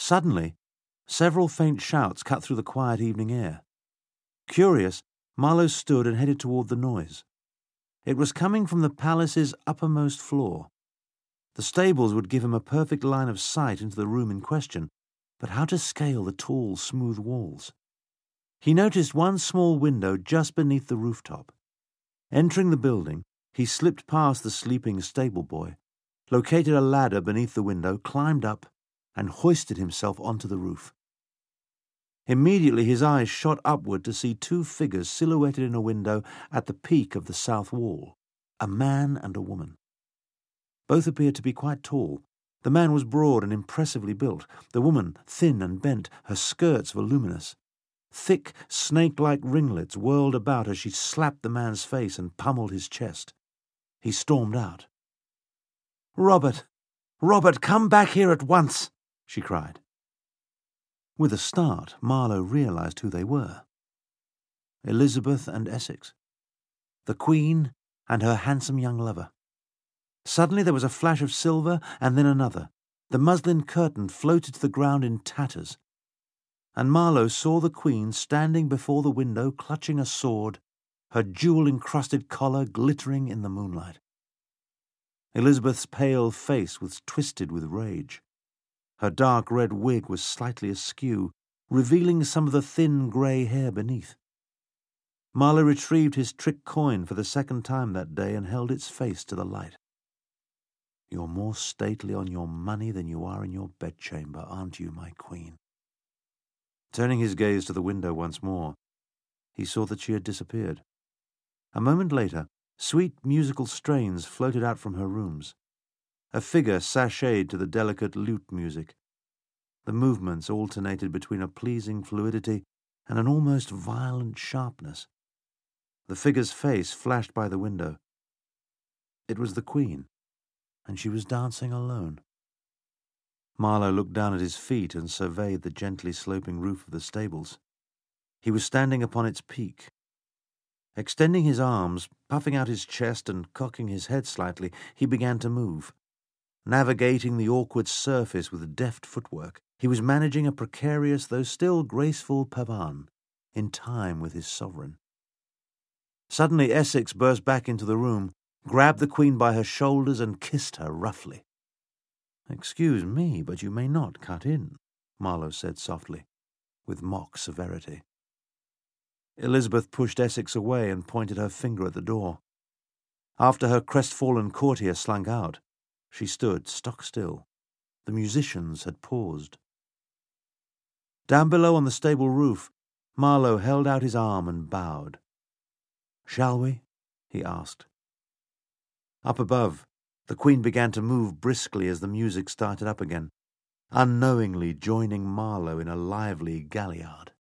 Suddenly, several faint shouts cut through the quiet evening air. Curious, Marlowe stood and headed toward the noise. It was coming from the palace's uppermost floor. The stables would give him a perfect line of sight into the room in question, but how to scale the tall, smooth walls? He noticed one small window just beneath the rooftop. Entering the building, he slipped past the sleeping stable boy, located a ladder beneath the window, climbed up, and hoisted himself onto the roof. Immediately his eyes shot upward to see two figures silhouetted in a window at the peak of the south wall, a man and a woman. Both appeared to be quite tall. The man was broad and impressively built, the woman thin and bent, her skirts voluminous. Thick, snake-like ringlets whirled about as she slapped the man's face and pummeled his chest. He stormed out. "Robert! Robert, come back here at once!" she cried. With a start, Marlowe realized who they were. Elizabeth and Essex. The Queen and her handsome young lover. Suddenly there was a flash of silver and then another. The muslin curtain floated to the ground in tatters, and Marlowe saw the Queen standing before the window clutching a sword, her jewel-encrusted collar glittering in the moonlight. Elizabeth's pale face was twisted with rage. Her dark red wig was slightly askew, revealing some of the thin grey hair beneath. Marlowe retrieved his trick coin for the second time that day and held its face to the light. "You're more stately on your money than you are in your bedchamber, aren't you, my Queen?" Turning his gaze to the window once more, he saw that she had disappeared. A moment later, sweet musical strains floated out from her rooms. A figure sashayed to the delicate lute music. The movements alternated between a pleasing fluidity and an almost violent sharpness. The figure's face flashed by the window. It was the Queen, and she was dancing alone. Marlowe looked down at his feet and surveyed the gently sloping roof of the stables. He was standing upon its peak. Extending his arms, puffing out his chest and cocking his head slightly, he began to move. Navigating the awkward surface with deft footwork, he was managing a precarious though still graceful pavane, in time with his sovereign. Suddenly Essex burst back into the room, grabbed the Queen by her shoulders and kissed her roughly. "Excuse me, but you may not cut in," Marlowe said softly, with mock severity. Elizabeth pushed Essex away and pointed her finger at the door. After her crestfallen courtier slunk out, she stood stock still. The musicians had paused. Down below on the stable roof, Marlowe held out his arm and bowed. "Shall we?" he asked. Up above, the Queen began to move briskly as the music started up again, unknowingly joining Marlowe in a lively galliard.